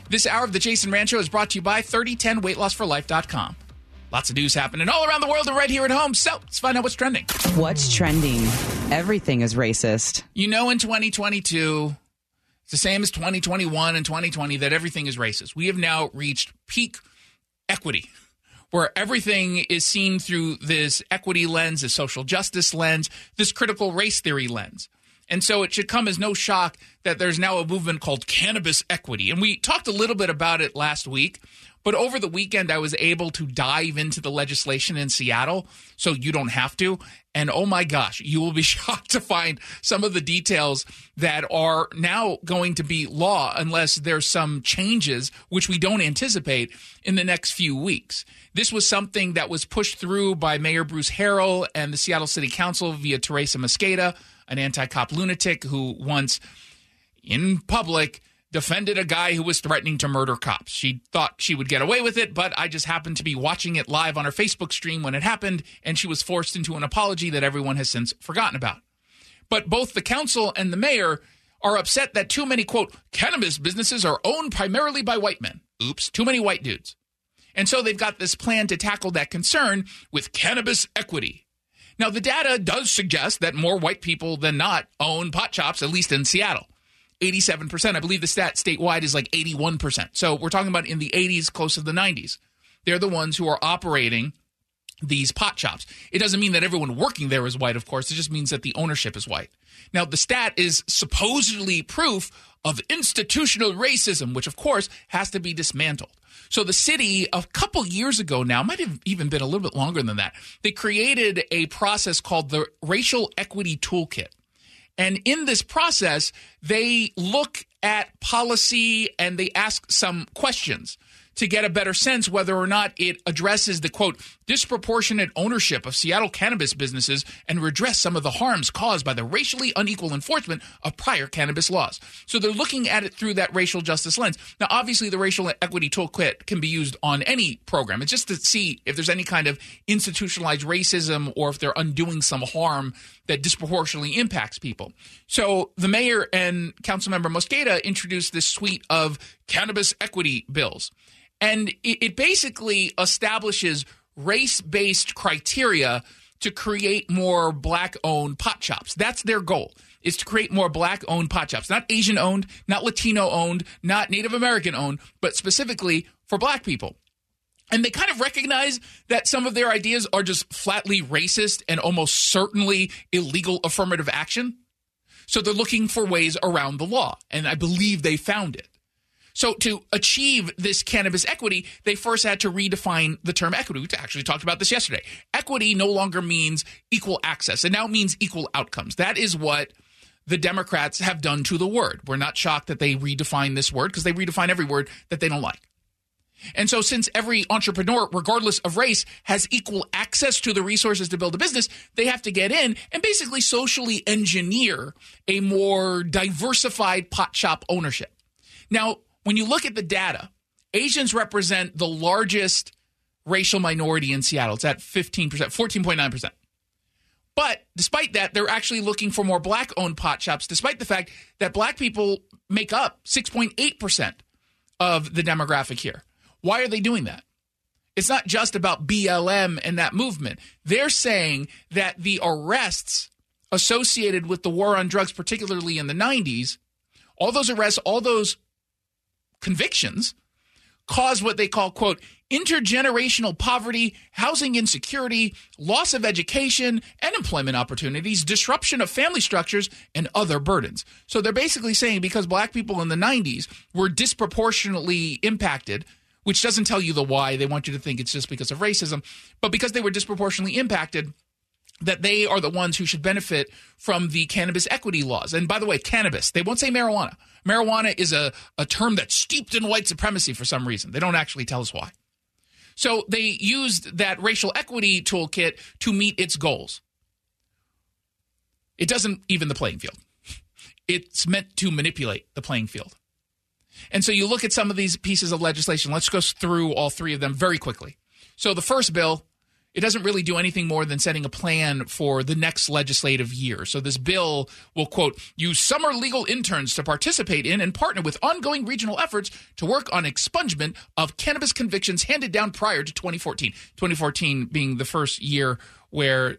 This hour of the Jason Rand Show is brought to you by 3010weightlossforlife.com. Lots of news happening all around the world and right here at home. So let's find out what's trending. What's trending? Everything is racist. You know, in 2022, it's the same as 2021 and 2020 that everything is racist. We have now reached peak equity, where everything is seen through this equity lens, this social justice lens, this critical race theory lens. And so it should come as no shock that there's now a movement called cannabis equity. And we talked a little bit about it last week, but over the weekend I was able to dive into the legislation in Seattle, so you don't have to. And oh my gosh, you will be shocked to find some of the details that are now going to be law unless there's some changes, which we don't anticipate in the next few weeks. This was something that was pushed through by Mayor Bruce Harrell and the Seattle City Council via Teresa Mosqueda, an anti-cop lunatic who once, in public, defended a guy who was threatening to murder cops. She thought she would get away with it, but I just happened to be watching it live on her Facebook stream when it happened, and she was forced into an apology that everyone has since forgotten about. But both the council and the mayor are upset that too many, quote, cannabis businesses are owned primarily by white men. Oops, too many white dudes. And so they've got this plan to tackle that concern with cannabis equity. Now, the data does suggest that more white people than not own pot shops, at least in Seattle. 87%. I believe the stat statewide is like 81%. So we're talking about in the 80s, close to the 90s. They're the ones who are operating these pot shops. It doesn't mean that everyone working there is white, of course. It just means that the ownership is white. Now, the stat is supposedly proof of institutional racism, which, of course, has to be dismantled. So the city, a couple years ago now, might have even been a little bit longer than that, they created a process called the Racial Equity Toolkit. And in this process, they look at policy and they ask some questions to get a better sense whether or not it addresses the, quote, disproportionate ownership of Seattle cannabis businesses and redress some of the harms caused by the racially unequal enforcement of prior cannabis laws. So they're looking at it through that racial justice lens. Now, obviously, the Racial Equity Toolkit can be used on any program. It's just to see if there's any kind of institutionalized racism or if they're undoing some harm that disproportionately impacts people. So the mayor and Councilmember Mosqueda introduced this suite of cannabis equity bills. And it basically establishes race-based criteria to create more black-owned pot shops. That's their goal, is to create more black-owned pot shops. Not Asian-owned, not Latino-owned, not Native American-owned, but specifically for black people. And they kind of recognize that some of their ideas are just flatly racist and almost certainly illegal affirmative action. So they're looking for ways around the law, and I believe they found it. So to achieve this cannabis equity, they first had to redefine the term equity. We actually talked about this yesterday. Equity no longer means equal access. It now means equal outcomes. That is what the Democrats have done to the word. We're not shocked that they redefine this word because they redefine every word that they don't like. And so since every entrepreneur, regardless of race, has equal access to the resources to build a business, they have to get in and basically socially engineer a more diversified pot shop ownership. Now, when you look at the data, Asians represent the largest racial minority in Seattle. It's at 15%, 14.9%. But despite that, they're actually looking for more black-owned pot shops, despite the fact that black people make up 6.8% of the demographic here. Why are they doing that? It's not just about BLM and that movement. They're saying that the arrests associated with the war on drugs, particularly in the 90s, all those arrests, all those convictions cause what they call, quote, intergenerational poverty, housing insecurity, loss of education and employment opportunities, disruption of family structures, and other burdens. So they're basically saying because black people in the 90s were disproportionately impacted, which doesn't tell you the why. They want you to think it's just because of racism, but because they were disproportionately impacted, that they are the ones who should benefit from the cannabis equity laws. And by the way, cannabis, they won't say marijuana. Marijuana is a term that's steeped in white supremacy for some reason. They don't actually tell us why. So they used that racial equity toolkit to meet its goals. It doesn't even the playing field. It's meant to manipulate the playing field. And so you look at some of these pieces of legislation. Let's go through all three of them very quickly. So the first bill It doesn't really do anything more than setting a plan for the next legislative year. So this bill will, quote, use summer legal interns to participate in and partner with ongoing regional efforts to work on expungement of cannabis convictions handed down prior to 2014. 2014 being the first year where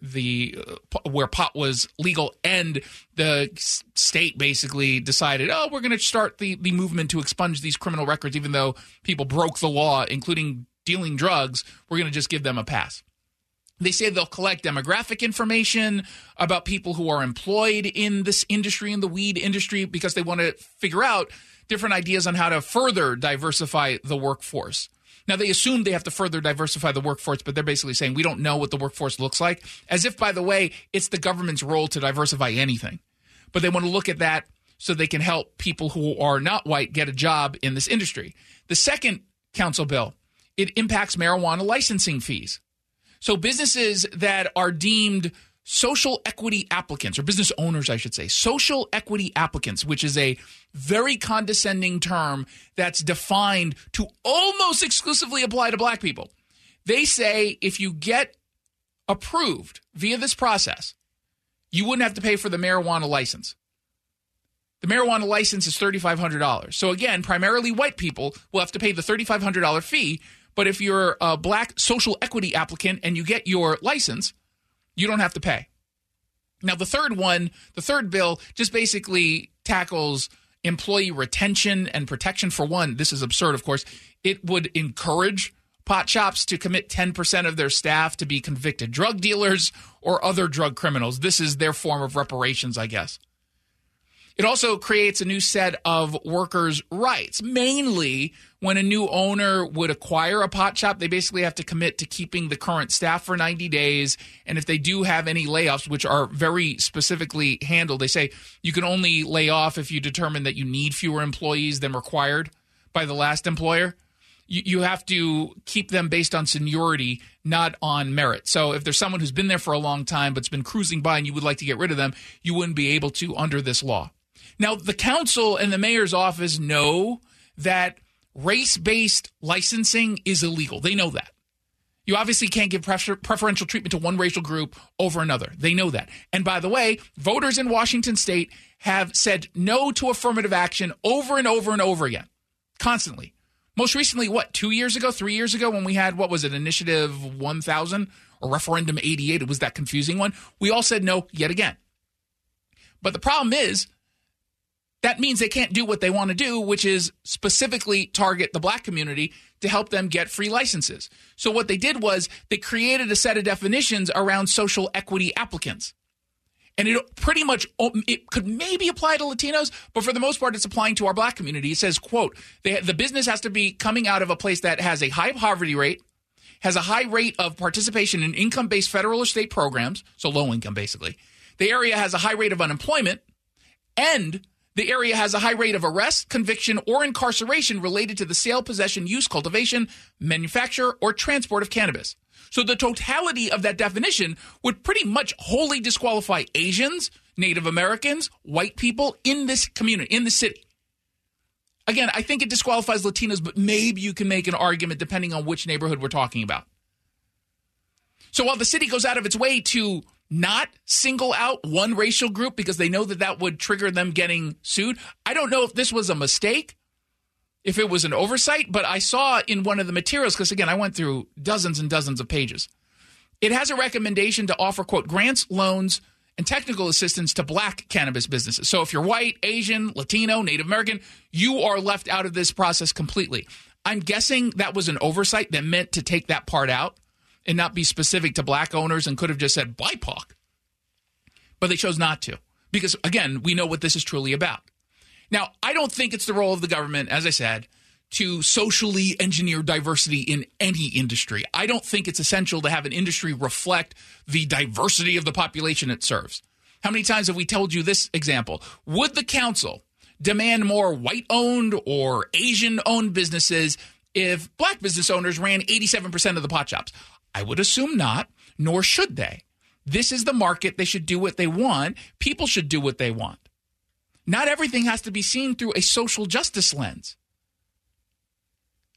pot was legal, and the state basically decided, we're going to start the movement to expunge these criminal records, even though people broke the law, including dealing drugs. We're going to just give them a pass. They say they'll collect demographic information about people who are employed in this industry, in the weed industry, because they want to figure out different ideas on how to further diversify the workforce. Now, they assume they have to further diversify the workforce, but they're basically saying we don't know what the workforce looks like, as if, by the way, it's the government's role to diversify anything. But they want to look at that so they can help people who are not white get a job in this industry. The second council bill, it impacts marijuana licensing fees. So businesses that are deemed social equity applicants, or business owners, I should say, social equity applicants, which is a very condescending term that's defined to almost exclusively apply to black people. They say if you get approved via this process, you wouldn't have to pay for the marijuana license. The marijuana license is $3,500. So again, primarily white people will have to pay the $3,500 fee. But if you're a black social equity applicant and you get your license, you don't have to pay. Now, the third bill just basically tackles employee retention and protection. For one, this is absurd, of course. It would encourage pot shops to commit 10% of their staff to be convicted drug dealers or other drug criminals. This is their form of reparations, I guess. It also creates a new set of workers' rights. Mainly, when a new owner would acquire a pot shop, they basically have to commit to keeping the current staff for 90 days. And if they do have any layoffs, which are very specifically handled, they say you can only lay off if you determine that you need fewer employees than required by the last employer. You have to keep them based on seniority, not on merit. So if there's someone who's been there for a long time but's been cruising by and you would like to get rid of them, you wouldn't be able to under this law. Now, the council and the mayor's office know that race-based licensing is illegal. They know that. You obviously can't give preferential treatment to one racial group over another. They know that. And by the way, voters in Washington state have said no to affirmative action over and over and over again, constantly. Most recently, 3 years ago, when we had, Initiative 1000 or Referendum 88, it was that confusing one. We all said no yet again. But the problem is, that means they can't do what they want to do, which is specifically target the black community to help them get free licenses. So what they did was they created a set of definitions around social equity applicants. And it could maybe apply to Latinos, but for the most part, it's applying to our black community. It says, quote, the business has to be coming out of a place that has a high poverty rate, has a high rate of participation in income-based federal or state programs, so low income basically. The area has a high rate of unemployment, and the area has a high rate of arrest, conviction, or incarceration related to the sale, possession, use, cultivation, manufacture, or transport of cannabis. So the totality of that definition would pretty much wholly disqualify Asians, Native Americans, white people in this community, in the city. Again, I think it disqualifies Latinos, but maybe you can make an argument depending on which neighborhood we're talking about. So while the city goes out of its way to not single out one racial group because they know that would trigger them getting sued, I don't know if this was a mistake, if it was an oversight, but I saw in one of the materials, because again, I went through dozens and dozens of pages. It has a recommendation to offer, quote, grants, loans, and technical assistance to black cannabis businesses. So if you're white, Asian, Latino, Native American, you are left out of this process completely. I'm guessing that was an oversight that meant to take that part out and not be specific to black owners and could have just said BIPOC. But they chose not to because, again, we know what this is truly about. Now, I don't think it's the role of the government, as I said, to socially engineer diversity in any industry. I don't think it's essential to have an industry reflect the diversity of the population it serves. How many times have we told you this example? Would the council demand more white-owned or Asian-owned businesses if black business owners ran 87% of the pot shops? I would assume not, nor should they. This is the market. They should do what they want. People should do what they want. Not everything has to be seen through a social justice lens.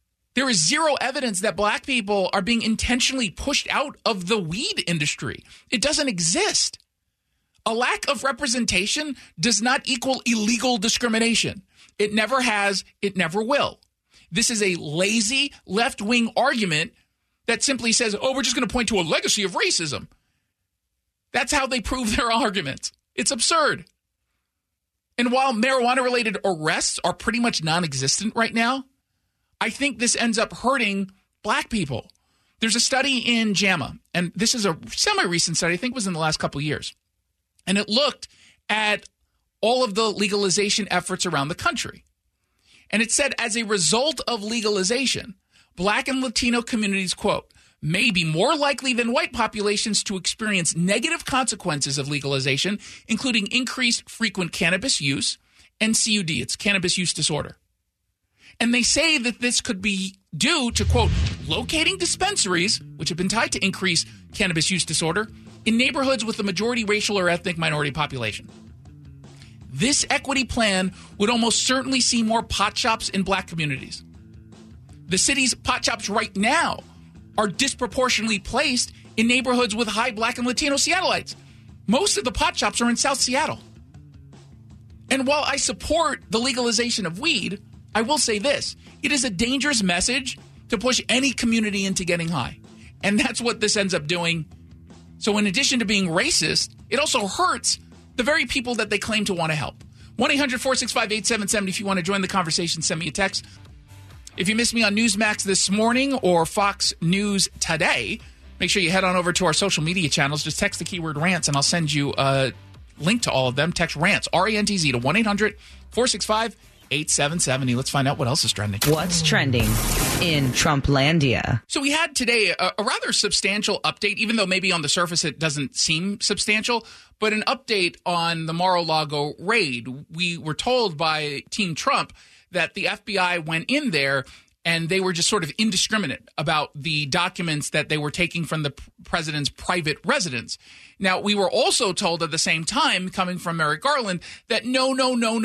There is zero evidence that black people are being intentionally pushed out of the weed industry. It doesn't exist. A lack of representation does not equal illegal discrimination. It never has. It never will. This is a lazy left-wing argument that simply says, oh, we're just going to point to a legacy of racism. That's how they prove their arguments. It's absurd. And while marijuana-related arrests are pretty much non-existent right now, I think this ends up hurting black people. There's a study in JAMA, and this is a semi-recent study, I think it was in the last couple of years. And it looked at all of the legalization efforts around the country. And it said, as a result of legalization, black and Latino communities, quote, may be more likely than white populations to experience negative consequences of legalization, including increased frequent cannabis use and CUD, it's cannabis use disorder. And they say that this could be due to, quote, locating dispensaries, which have been tied to increased cannabis use disorder, in neighborhoods with a majority racial or ethnic minority population. This equity plan would almost certainly see more pot shops in black communities. The city's pot shops right now are disproportionately placed in neighborhoods with high black and Latino Seattleites. Most of the pot shops are in South Seattle. And while I support the legalization of weed, I will say this. It is a dangerous message to push any community into getting high. And that's what this ends up doing. So in addition to being racist, it also hurts the very people that they claim to want to help. 1-800-465-8770 if you want to join the conversation, send me a text. If you missed me on Newsmax this morning or Fox News today, make sure you head on over to our social media channels. Just text the keyword rants and I'll send you a link to all of them. Text rants, R-A-N-T-Z, to 1-800-465-8770. Let's find out what else is trending. What's trending in Trumplandia? So we had today a rather substantial update, even though maybe on the surface it doesn't seem substantial, but an update on the Mar-a-Lago raid. We were told by Team Trump that the FBI went in there and they were just sort of indiscriminate about the documents that they were taking from the president's private residence. Now, we were also told at the same time, coming from Merrick Garland, that no.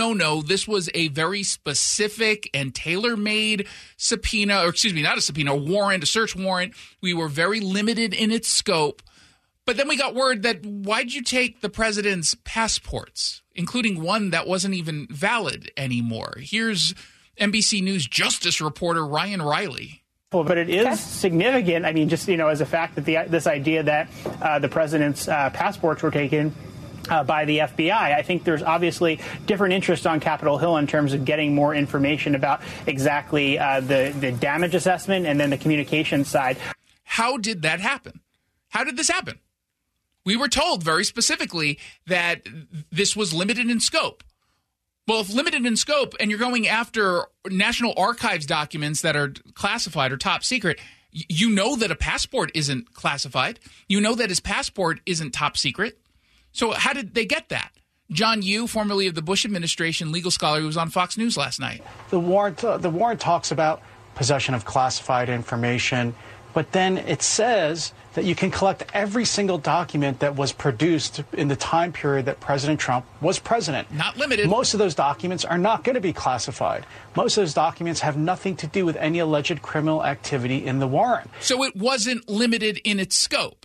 This was a very specific and tailor-made subpoena, or excuse me, not a subpoena, a warrant, a search warrant. We were very limited in its scope. But then we got word that why'd you take the president's passports, including one that wasn't even valid anymore? Here's NBC News justice reporter Ryan Riley. Well, but it is significant. I mean, just, as a fact that this idea that the president's passports were taken by the FBI. I think there's obviously different interest on Capitol Hill in terms of getting more information about exactly the damage assessment and then the communication side. How did that happen? How did this happen? We were told very specifically that this was limited in scope. Well, if limited in scope and you're going after National Archives documents that are classified or top secret, you know that a passport isn't classified. You know that his passport isn't top secret. So how did they get that? John Yoo, formerly of the Bush administration, legal scholar who was on Fox News last night. The warrant talks about possession of classified information, but then it says that you can collect every single document that was produced in the time period that President Trump was president. Not limited. Most of those documents are not going to be classified. Most of those documents have nothing to do with any alleged criminal activity in the warrant. So it wasn't limited in its scope,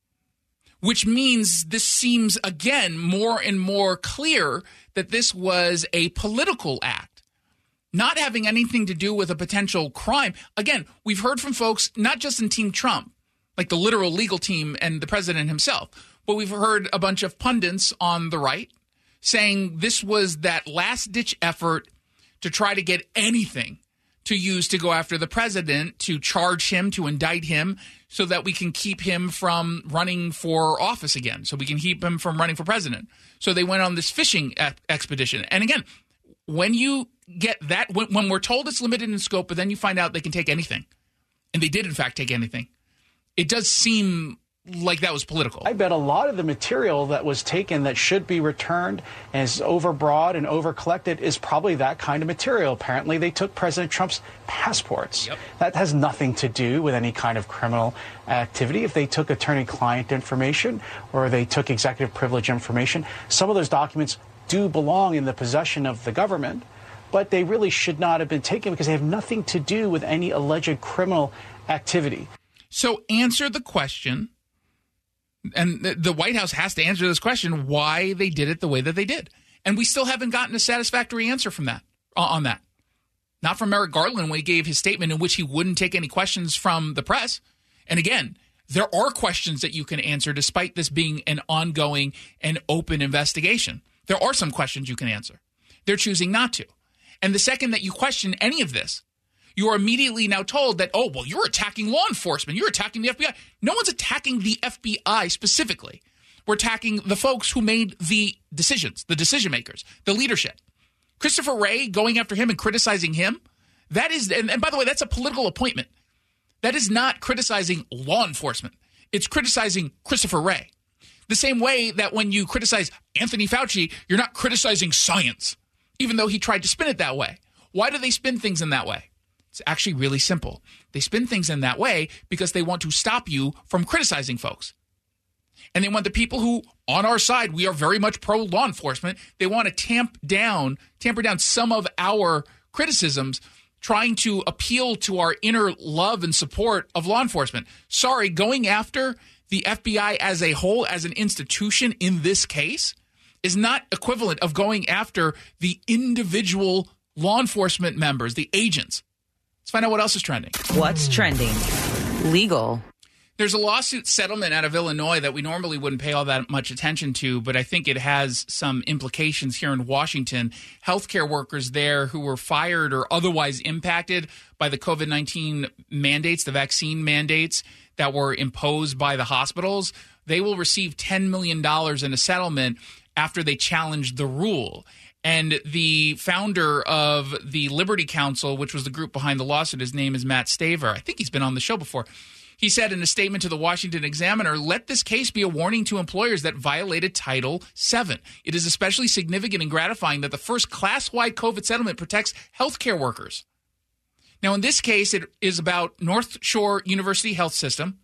which means this seems, again, more and more clear that this was a political act, not having anything to do with a potential crime. Again, we've heard from folks, not just in Team Trump, like the literal legal team and the president himself, but we've heard a bunch of pundits on the right saying this was that last-ditch effort to try to get anything to use to go after the president, to charge him, to indict him, so that we can keep him from running for office again, so we can keep him from running for president. So they went on this fishing expedition. And again, when you get that, when we're told it's limited in scope, but then you find out they can take anything, and they did in fact take anything, it does seem like that was political. I bet a lot of the material that was taken that should be returned and is overbroad and overcollected is probably that kind of material. Apparently, they took President Trump's passports. Yep. That has nothing to do with any kind of criminal activity. If they took attorney-client information or they took executive privilege information, some of those documents do belong in the possession of the government. but they really should not have been taken because they have nothing to do with any alleged criminal activity. So answer the question, and the White House has to answer this question, why they did it the way that they did. And we still haven't gotten a satisfactory answer from that, on that. Not from Merrick Garland when he gave his statement in which he wouldn't take any questions from the press. And again, there are questions that you can answer despite this being an ongoing and open investigation. There are some questions you can answer. They're choosing not to. And the second that you question any of this, you are immediately now told that, oh, well, you're attacking law enforcement. You're attacking the FBI. No one's attacking the FBI specifically. We're attacking the folks who made the decisions, the decision makers, the leadership. Christopher Wray, going after him and criticizing him, that is, and by the way, that's a political appointment. That is not criticizing law enforcement. It's criticizing Christopher Wray. The same way that when you criticize Anthony Fauci, you're not criticizing science, even though he tried to spin it that way. Why do they spin things in that way? It's actually really simple. They spin things in that way because they want to stop you from criticizing folks. And they want the people who, on our side, we are very much pro-law enforcement, they want to tamper down some of our criticisms, trying to appeal to our inner love and support of law enforcement. Sorry, going after the FBI as a whole, as an institution in this case, is not equivalent of going after the individual law enforcement members, the agents. Let's find out what else is trending. What's trending? Legal. There's a lawsuit settlement out of Illinois that we normally wouldn't pay all that much attention to, but I think it has some implications here in Washington. Healthcare workers there who were fired or otherwise impacted by the COVID-19 mandates, the vaccine mandates that were imposed by the hospitals, they will receive $10 million in a settlement after they challenged the rule. And the founder of the Liberty Counsel, which was the group behind the lawsuit, his name is Matt Staver. I think he's been on the show before. He said in a statement to the Washington Examiner, let this case be a warning to employers that violated Title VII. It is especially significant and gratifying that the first class-wide COVID settlement protects healthcare workers. Now, in this case, it is about North Shore University Health System.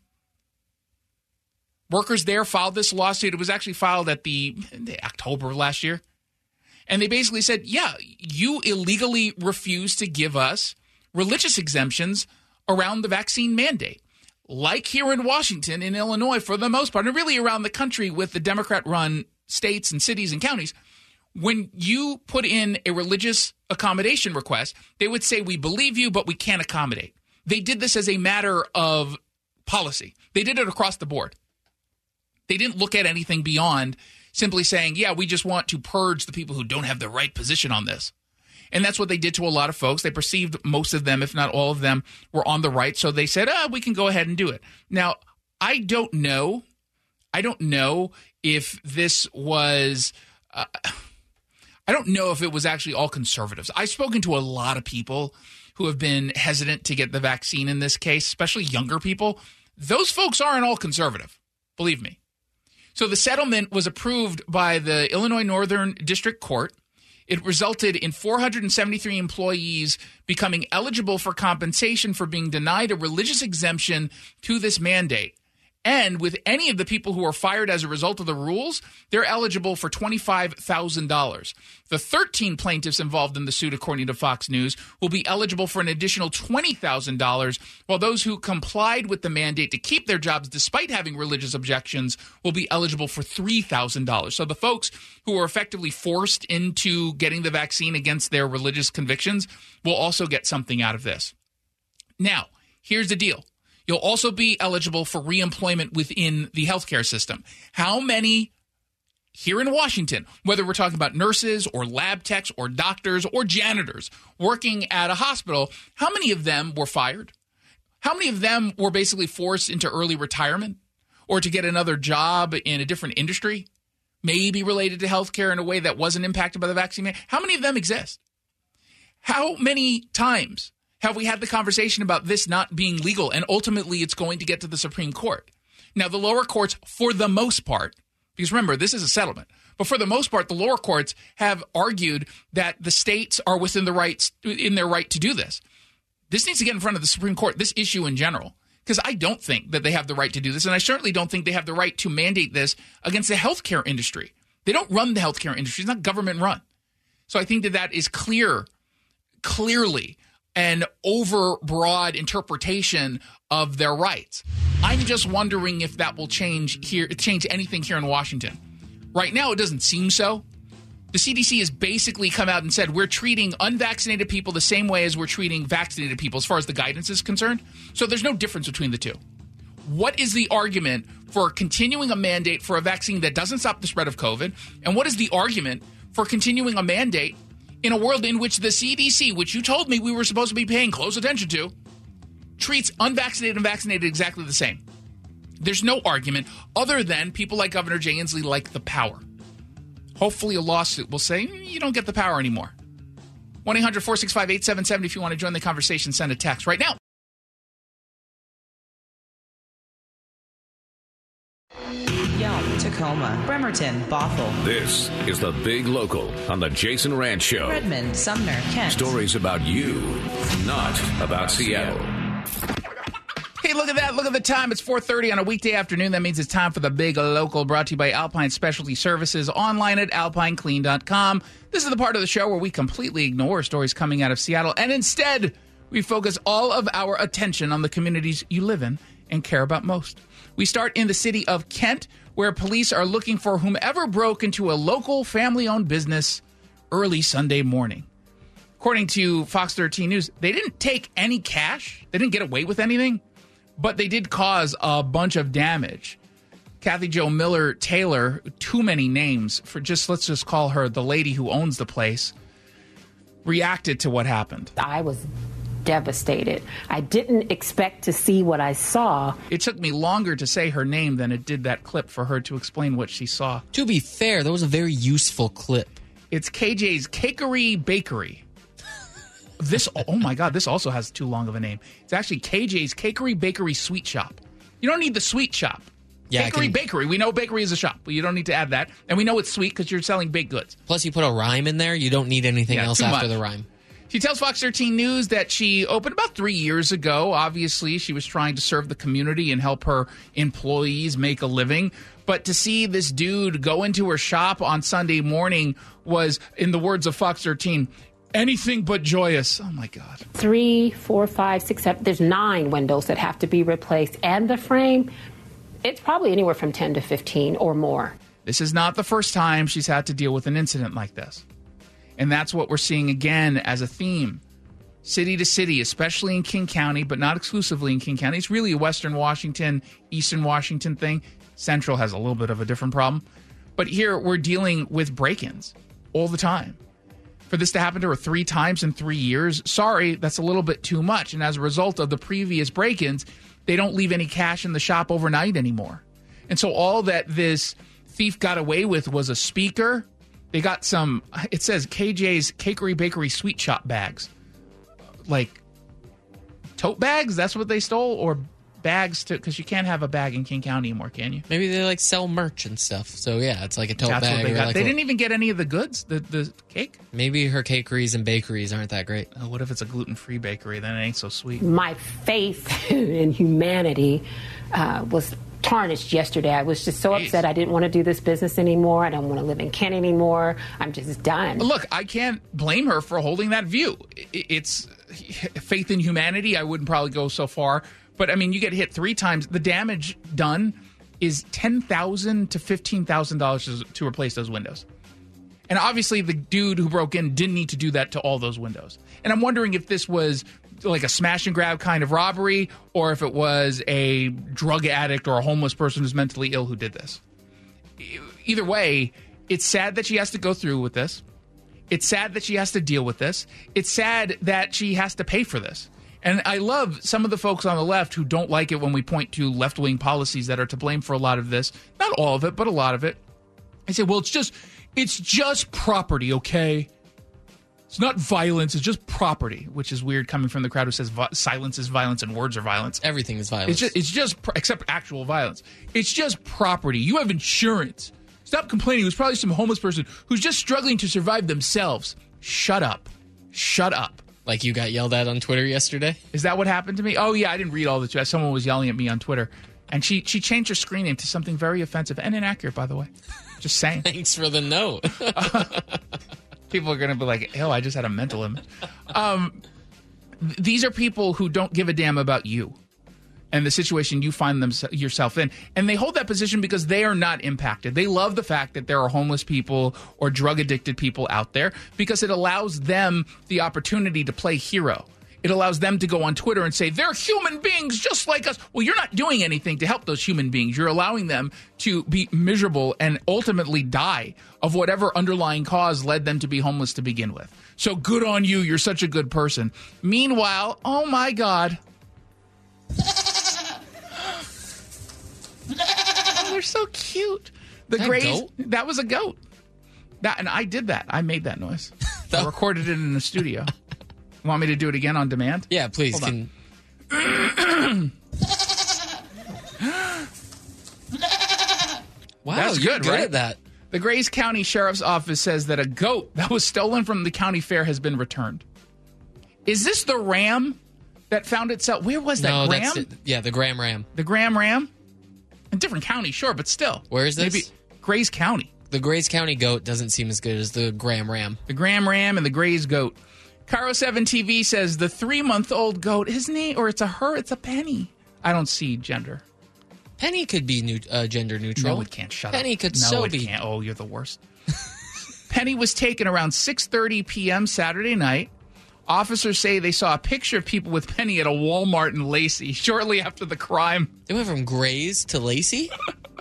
Workers there filed this lawsuit. It was actually filed at the October of last year. And they basically said, yeah, you illegally refused to give us religious exemptions around the vaccine mandate. Like here in Washington, in Illinois, for the most part, and really around the country with the Democrat-run states and cities and counties, when you put in a religious accommodation request, they would say, we believe you, but we can't accommodate. They did this as a matter of policy. They did it across the board. They didn't look at anything beyond simply saying, yeah, we just want to purge the people who don't have the right position on this. And that's what they did to a lot of folks. They perceived most of them, if not all of them, were on the right. So they said, we can go ahead and do it. Now, I don't know if this was I don't know if it was actually all conservatives. I've spoken to a lot of people who have been hesitant to get the vaccine in this case, especially younger people. Those folks aren't all conservative, believe me. So the settlement was approved by the Illinois Northern District Court. It resulted in 473 employees becoming eligible for compensation for being denied a religious exemption to this mandate. And with any of the people who are fired as a result of the rules, they're eligible for $25,000. The 13 plaintiffs involved in the suit, according to Fox News, will be eligible for an additional $20,000, while those who complied with the mandate to keep their jobs despite having religious objections will be eligible for $3,000. So the folks who are effectively forced into getting the vaccine against their religious convictions will also get something out of this. Now, here's the deal. You'll also be eligible for reemployment within the healthcare system. How many here in Washington, whether we're talking about nurses or lab techs or doctors or janitors working at a hospital, how many of them were fired? How many of them were basically forced into early retirement or to get another job in a different industry, maybe related to healthcare in a way that wasn't impacted by the vaccine? How many of them exist? How many times have we had the conversation about this not being legal, and ultimately it's going to get to the Supreme Court? Now, the lower courts, for the most part, because remember, this is a settlement, but for the most part, the lower courts have argued that the states are within their right to do this. This needs to get in front of the Supreme Court, this issue in general, because I don't think that they have the right to do this, and I certainly don't think they have the right to mandate this against the healthcare industry. They don't run the healthcare industry. It's not government run. So I think that is clear clearly an overbroad interpretation of their rights. I'm just wondering if that will change anything here in Washington. Right now, it doesn't seem so. The CDC has basically come out and said we're treating unvaccinated people the same way as we're treating vaccinated people as far as the guidance is concerned. So there's no difference between the two. What is the argument for continuing a mandate for a vaccine that doesn't stop the spread of COVID? And what is the argument for continuing a mandate in a world in which the CDC, which you told me we were supposed to be paying close attention to, treats unvaccinated and vaccinated exactly the same? There's no argument other than people like Governor Jay Inslee like the power. Hopefully a lawsuit will say, you don't get the power anymore. 1-800-465-8770 if you want to join the conversation, send a text right now. Yelm, Tacoma, Bremerton, Bothell, This is the Big Local on the Jason Ranch Show. Redmond, Sumner, Kent. Stories about you, not about Seattle. Hey, look at that. Look at the time. It's 4:30 on a weekday afternoon. That means it's time for the Big Local, brought to you by Alpine Specialty Services, online at alpineclean.com. This is the part of the show where we completely ignore stories coming out of Seattle, and instead we focus all of our attention on the communities you live in and care about most. We start in the city of Kent, where police are looking for whomever broke into a local family-owned business early Sunday morning. According to Fox 13 News, they didn't take any cash. They didn't get away with anything, but they did cause a bunch of damage. Kathy Jo Miller Taylor, too many names for let's just call her the lady who owns the place, reacted to what happened. I was devastated. I didn't expect to see what I saw. It took me longer to say her name than it did that clip for her to explain what she saw. To be fair, that was a very useful clip. It's KJ's Cakery Bakery. Oh my God, this also has too long of a name. It's actually KJ's Cakery Bakery Sweet Shop. You don't need the sweet shop. Yeah, Cakery Bakery. We know bakery is a shop, but you don't need to add that. And we know it's sweet because you're selling baked goods. Plus, you put a rhyme in there. You don't need anything else after the rhyme. She tells Fox 13 News that she opened about 3 years ago. Obviously, she was trying to serve the community and help her employees make a living. But to see this dude go into her shop on Sunday morning was, in the words of Fox 13, anything but joyous. Oh, my God. 3, 4, 5, 6, 7. There's 9 windows that have to be replaced. And the frame, it's probably anywhere from 10 to 15 or more. This is not the first time she's had to deal with an incident like this. And that's what we're seeing again as a theme. City to city, especially in King County, but not exclusively in King County. It's really a Western Washington, Eastern Washington thing. Central has a little bit of a different problem. But here we're dealing with break-ins all the time. For this to happen to her 3 times in 3 years, sorry, that's a little bit too much. And as a result of the previous break-ins, they don't leave any cash in the shop overnight anymore. And so all that this thief got away with was a speaker. They got some, it says KJ's Cakery Bakery Sweet Shop bags. Like tote bags? That's what they stole? Or bags to, because you can't have a bag in King County anymore, can you? Maybe they like sell merch and stuff. So yeah, it's like a tote That's bag. What they got. Like they didn't even get any of the goods, the cake. Maybe her cakeries and bakeries aren't that great. Oh, what if it's a gluten-free bakery? Then it ain't so sweet. My faith in humanity was tarnished yesterday. I was just so upset. I didn't want to do this business anymore. I don't want to live in Kent anymore. I'm just done. Look, I can't blame her for holding that view. It's faith in humanity. I wouldn't probably go so far. But, I mean, you get hit 3 times. The damage done is $10,000 to $15,000 to replace those windows. And obviously the dude who broke in didn't need to do that to all those windows. And I'm wondering if this was like a smash and grab kind of robbery or if it was a drug addict or a homeless person who's mentally ill who did this. Either way, it's sad that she has to go through with this. It's sad that she has to deal with this. It's sad that she has to pay for this. And I love some of the folks on the left who don't like it when we point to left-wing policies that are to blame for a lot of this. Not all of it, but a lot of it. I say, well, it's just property, okay? It's not violence, it's just property, which is weird coming from the crowd who says silence is violence and words are violence. Everything is violence. It's just except actual violence. It's just property. You have insurance. Stop complaining. It was probably some homeless person who's just struggling to survive themselves. Shut up. Shut up. Like you got yelled at on Twitter yesterday? Is that what happened to me? Oh, yeah, I didn't read all the chat. Someone was yelling at me on Twitter. And she changed her screen name to something very offensive and inaccurate, by the way. Just saying. Thanks for the note. People are going to be like, "Oh, I just had a mental image." These are people who don't give a damn about you and the situation you find yourself in. And they hold that position because they are not impacted. They love the fact that there are homeless people or drug-addicted people out there because it allows them the opportunity to play hero. It allows them to go on Twitter and say, they're human beings just like us. Well, you're not doing anything to help those human beings. You're allowing them to be miserable and ultimately die of whatever underlying cause led them to be homeless to begin with. So good on you. You're such a good person. Meanwhile, oh my God. Oh, they're so cute. The Greys, that was a goat. And I did that. I made that noise. I recorded it in the studio. Want me to do it again on demand? Yeah, please. Wow, that's good, right? At that. The Grays County Sheriff's Office says that a goat that was stolen from the county fair has been returned. Is this the ram that found itself? Where was that? No, Graham? that's it. Yeah, the Graham Ram. The Graham Ram? A different county, sure, but still. Where is this? Maybe Grays County. The Grays County goat doesn't seem as good as the Graham Ram. The Graham Ram and the Grays goat. Caro 7 TV says the 3-month-old goat, isn't he? Or it's a her, it's a Penny. I don't see gender. Penny could be gender neutral. No, it can't. Shut Penny up. could no, so it be. Can't. Oh, you're the worst. Penny was taken around 6:30 p.m. Saturday night. Officers say they saw a picture of people with Penny at a Walmart in Lacey shortly after the crime. They went from Grays to Lacey?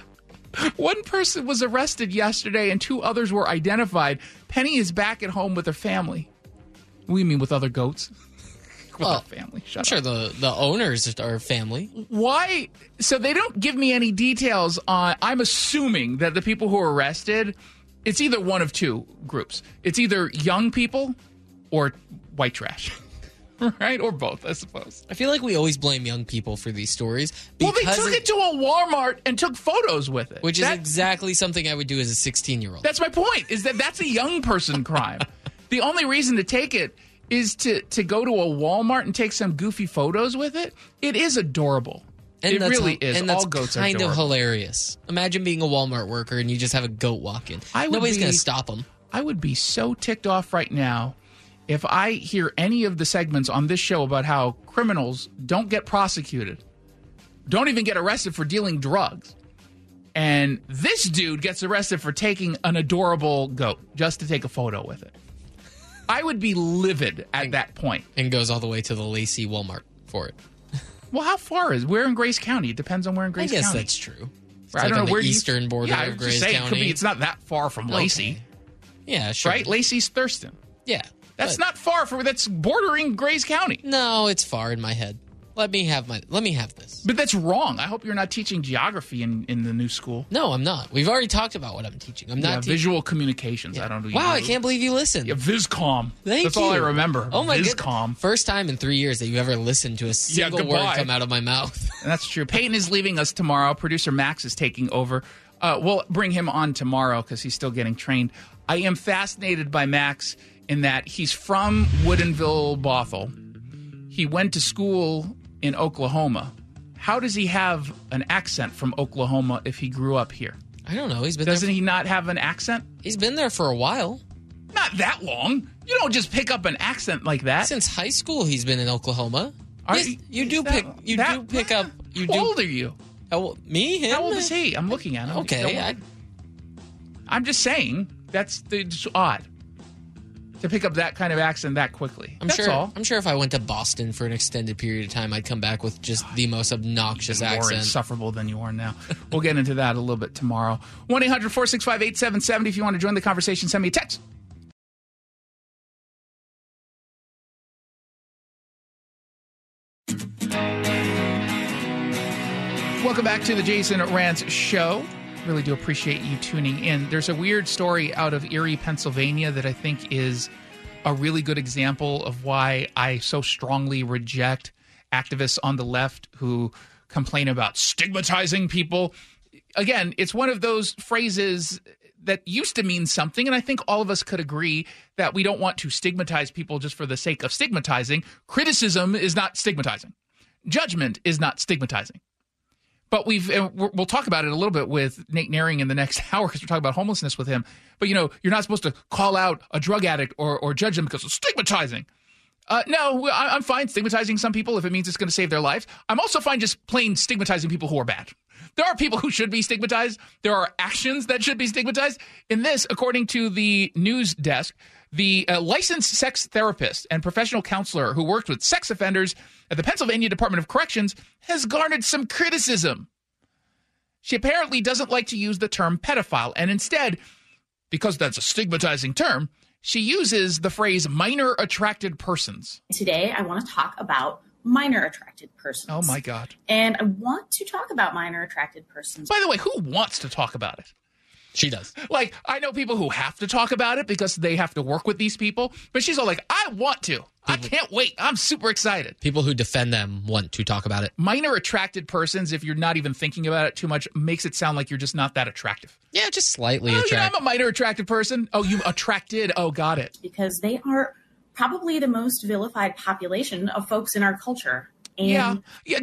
One person was arrested yesterday and 2 others were identified. Penny is back at home with her family. We mean with other goats. With her family. I'm sure the owners are family. Why? So they don't give me any details on. I'm assuming that the people who are arrested, it's either one of 2 groups. It's either young people or white trash. Right? Or both, I suppose. I feel like we always blame young people for these stories. Well, they took it to a Walmart and took photos with it. Which is exactly something I would do as a 16-year-old. That's my point, is that that's a young person crime. The only reason to take it is to go to a Walmart and take some goofy photos with it. It is adorable. And it really is. And that's all goats are kind of adorable. hilarious. Imagine being a Walmart worker and you just have a goat walk in. Nobody's going to stop them. I would be so ticked off right now if I hear any of the segments on this show about how criminals don't get prosecuted, don't even get arrested for dealing drugs. And this dude gets arrested for taking an adorable goat just to take a photo with it. I would be livid at that point. And goes all the way to the Lacey Walmart for it. Well, how far is? We're in Grays County. It depends on where in Grays County. I guess that's true. It's I like don't on know where the eastern border of Grays County. County. It's not that far from Lacey. Okay. Yeah, sure. Right? Lacey's Thurston. Yeah. That's not far from. That's bordering Grays County. No, it's far in my head. Let me have this. But that's wrong. I hope you're not teaching geography in the new school. No, I'm not. We've already talked about what I'm teaching. I'm not visual communications. Yeah. I don't do. Wow, I can't believe you listened. Yeah, Viscom. Thank that's you. all I remember. Oh my Viscom. First time in 3 years that you ever listened to a single word come out of my mouth. That's true. Peyton is leaving us tomorrow. Producer Max is taking over. We'll bring him on tomorrow because he's still getting trained. I am fascinated by Max in that he's from Woodinville, Bothell. He went to school in Oklahoma. How does he have an accent from Oklahoma if he grew up here? I don't know. Doesn't he not have an accent? He's been there for a while. Not that long. You don't just pick up an accent like that. Since high school, he's been in Oklahoma. You do pick up. How old are you? Me? Him? How old is he? I'm looking at him. Okay. I'm just saying that's odd to pick up that kind of accent that quickly. I'm sure if I went to Boston for an extended period of time, I'd come back with just the most obnoxious accent. More insufferable than you are now. We'll get into that a little bit tomorrow. 1-800-465-8770 if you want to join the conversation. Send me a text. Welcome back to the Jason Rantz Show. Really do appreciate you tuning in. There's a weird story out of Erie, Pennsylvania that I think is a really good example of why I so strongly reject activists on the left who complain about stigmatizing people. Again, it's one of those phrases that used to mean something, and I think all of us could agree that we don't want to stigmatize people just for the sake of stigmatizing. Criticism is not stigmatizing. Judgment is not stigmatizing. But we'll talk about it a little bit with Nate Naring in the next hour because we're talking about homelessness with him. But, you're not supposed to call out a drug addict or judge them because it's stigmatizing. No, I'm fine stigmatizing some people if it means it's going to save their lives. I'm also fine just plain stigmatizing people who are bad. There are people who should be stigmatized. There are actions that should be stigmatized. In this, according to the news desk, the licensed sex therapist and professional counselor who worked with sex offenders at the Pennsylvania Department of Corrections has garnered some criticism. She apparently doesn't like to use the term pedophile, and instead, because that's a stigmatizing term, she uses the phrase minor attracted persons. Today, I want to talk about minor attracted persons. Oh, my God. And I want to talk about minor attracted persons. By the way, who wants to talk about it? She does. Like, I know people who have to talk about it because they have to work with these people, but she's all like, I want to. I can't wait. I'm super excited. People who defend them want to talk about it. Minor attracted persons, if you're not even thinking about it too much, makes it sound like you're just not that attractive. Yeah, just slightly attractive. I'm a minor attracted person. Oh, you attracted. Oh, got it. Because they are probably the most vilified population of folks in our culture. And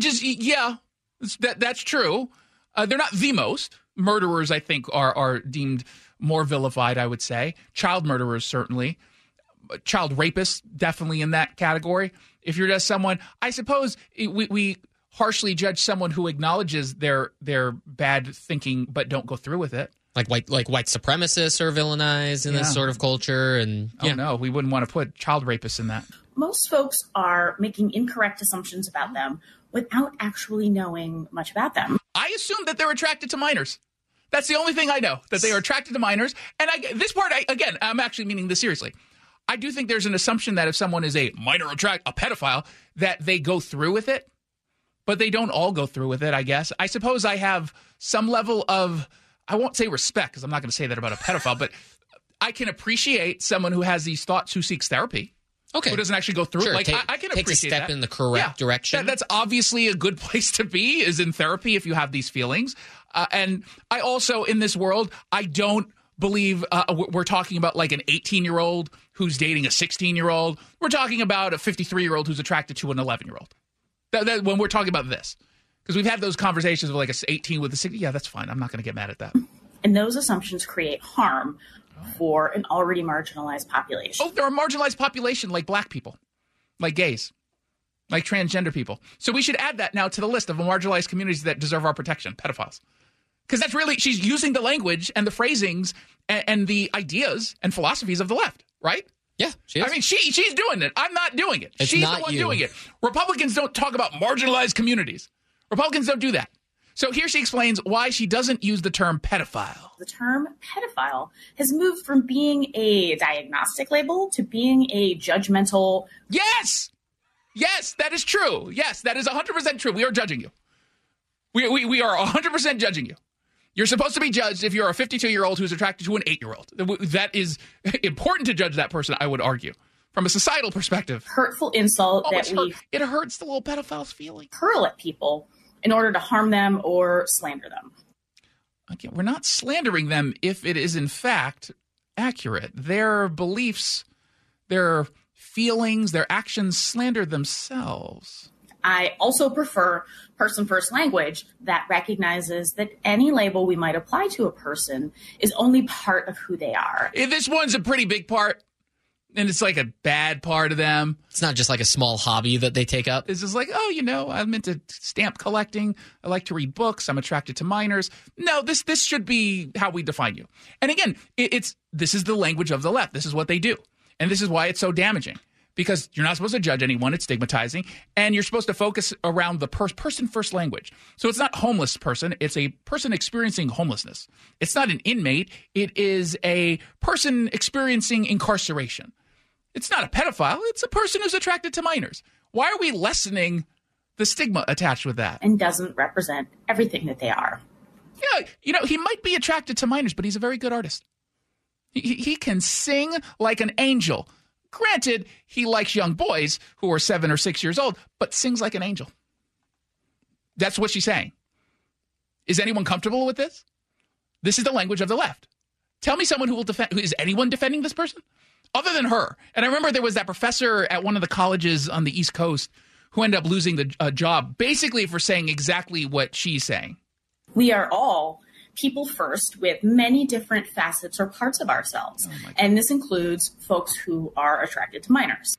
that's true. They're not the most. Murderers, I think, are deemed more vilified, I would say. Child murderers, certainly. Child rapists, definitely in that category. If you're just someone, I suppose we harshly judge someone who acknowledges their bad thinking but don't go through with it. Like white supremacists are villainized in this sort of culture. And oh, no, we wouldn't want to put child rapists in that. Most folks are making incorrect assumptions about them without actually knowing much about them. I assume that they're attracted to minors. That's the only thing I know, that they are attracted to minors. And this part, I'm actually meaning this seriously. I do think there's an assumption that if someone is a a pedophile, that they go through with it. But they don't all go through with it, I guess. I suppose I have some level of, I won't say respect, because I'm not going to say that about a pedophile, but I can appreciate someone who has these thoughts, who seeks therapy. Okay. Who doesn't actually go through it. Like, I can appreciate that. Take a step in the correct direction. That's obviously a good place to be, is in therapy if you have these feelings. And I also, in this world, I don't believe we're talking about like an 18-year-old who's dating a 16-year-old. We're talking about a 53-year-old who's attracted to an 11-year-old. When we're talking about this. Because we've had those conversations with like a 18 with a 60. Yeah, that's fine. I'm not going to get mad at that. And those assumptions create harm for an already marginalized population. Oh, they're a marginalized population like black people, like gays, like transgender people. So we should add that now to the list of marginalized communities that deserve our protection, pedophiles. Because that's really, she's using the language and the phrasings and the ideas and philosophies of the left, right? Yeah, she is. I mean, she's doing it. I'm not doing it. It's she's not the one you. doing it. Republicans don't talk about marginalized communities. Republicans don't do that. So here she explains why she doesn't use the term pedophile. The term pedophile has moved from being a diagnostic label to being a judgmental. Yes! Yes, that is true. Yes, that is 100% true. We are judging you. We are 100% judging you. You're supposed to be judged if you're a 52-year-old who's attracted to an 8-year-old. That is important to judge that person, I would argue, from a societal perspective. Hurtful insult it hurts the little pedophile's feeling. Hurl at people in order to harm them or slander them. Okay, we're not slandering them if it is in fact accurate. Their beliefs, their feelings, their actions slander themselves. I also prefer person-first language that recognizes that any label we might apply to a person is only part of who they are. This one's a pretty big part, and it's like a bad part of them. It's not just like a small hobby that they take up. It's just like, I'm into stamp collecting. I like to read books. I'm attracted to minors. No, this should be how we define you. And again, this is the language of the left. This is what they do. And this is why it's so damaging. Because you're not supposed to judge anyone. It's stigmatizing. And you're supposed to focus around the person-first language. So it's not homeless person. It's a person experiencing homelessness. It's not an inmate. It is a person experiencing incarceration. It's not a pedophile. It's a person who's attracted to minors. Why are we lessening the stigma attached with that? And doesn't represent everything that they are. Yeah, he might be attracted to minors, but he's a very good artist. He can sing like an angel. Granted, he likes young boys who are 7 or 6 years old, but sings like an angel. That's what she's saying. Is anyone comfortable with this? This is the language of the left. Tell me someone who will defend. Is anyone defending this person other than her? And I remember there was that professor at one of the colleges on the East Coast who end up losing the job, basically for saying exactly what she's saying. We are all people first with many different facets or parts of ourselves. And this includes folks who are attracted to minors.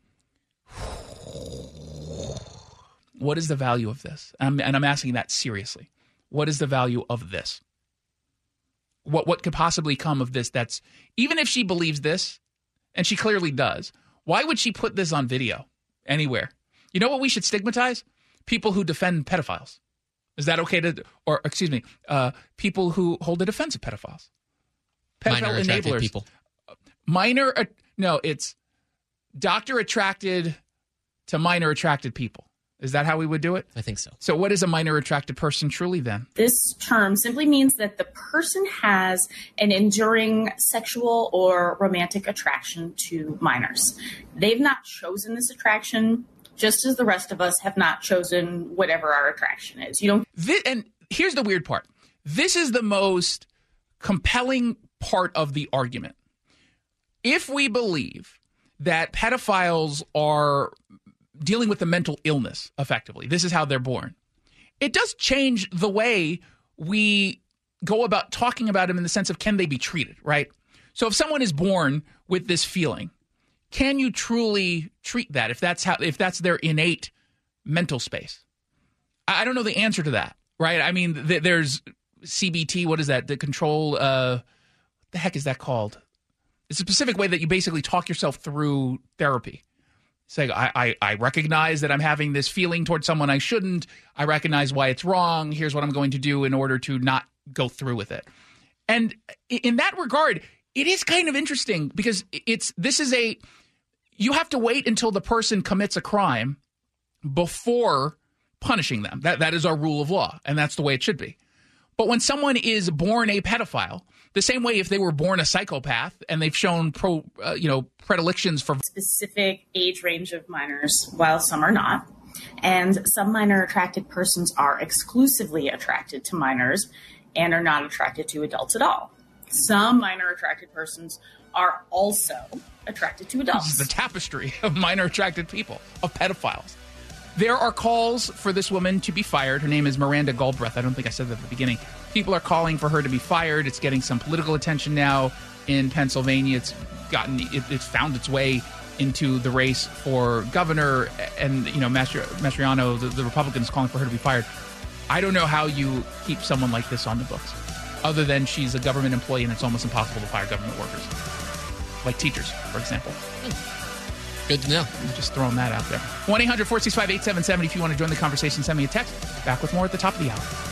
What is the value of this? And I'm asking that seriously. What is the value of this? What could possibly come of this? That's, even if she believes this, and she clearly does, why would she put this on video anywhere? You know what we should stigmatize? People who defend pedophiles. Is that okay to, or excuse me, people who hold the defense of pedophiles? Minor attracted people. No, it's doctor attracted to minor attracted people. Is that how we would do it? I think so. So what is a minor attracted person truly then? This term simply means that the person has an enduring sexual or romantic attraction to minors. They've not chosen this attraction, just as the rest of us have not chosen whatever our attraction is. And here's the weird part. This is the most compelling part of the argument. If we believe that pedophiles are dealing with a mental illness, effectively, this is how they're born, it does change the way we go about talking about them in the sense of, can they be treated, right? So if someone is born with this feeling, can you truly treat that if that's their innate mental space? I don't know the answer to that, right? I mean, there's CBT. What is that? The control. What the heck is that called? It's a specific way that you basically talk yourself through therapy. Say, I recognize that I'm having this feeling towards someone I shouldn't. I recognize why it's wrong. Here's what I'm going to do in order to not go through with it. And in that regard, it is kind of interesting because you have to wait until the person commits a crime before punishing them. That is our rule of law, and that's the way it should be. But when someone is born a pedophile, the same way if they were born a psychopath and they've shown predilections for specific age range of minors, while some are not. And some minor attracted persons are exclusively attracted to minors and are not attracted to adults at all. Some minor attracted persons are also attracted to adults. This is the tapestry of minor attracted people, of pedophiles. There are calls for this woman to be fired. Her name is Miranda Galbraith. I don't think I said that at the beginning. People are calling for her to be fired. It's getting some political attention now in Pennsylvania. It's found its way into the race for governor, and Mastriano, the Republicans, calling for her to be fired. I don't know how you keep someone like this on the books, other than she's a government employee and it's almost impossible to fire government workers, like teachers, for example. Good to know. I'm just throwing that out there. 1-800-465-8770 if you want to join the conversation. Send me a text. Back with more at the top of the hour.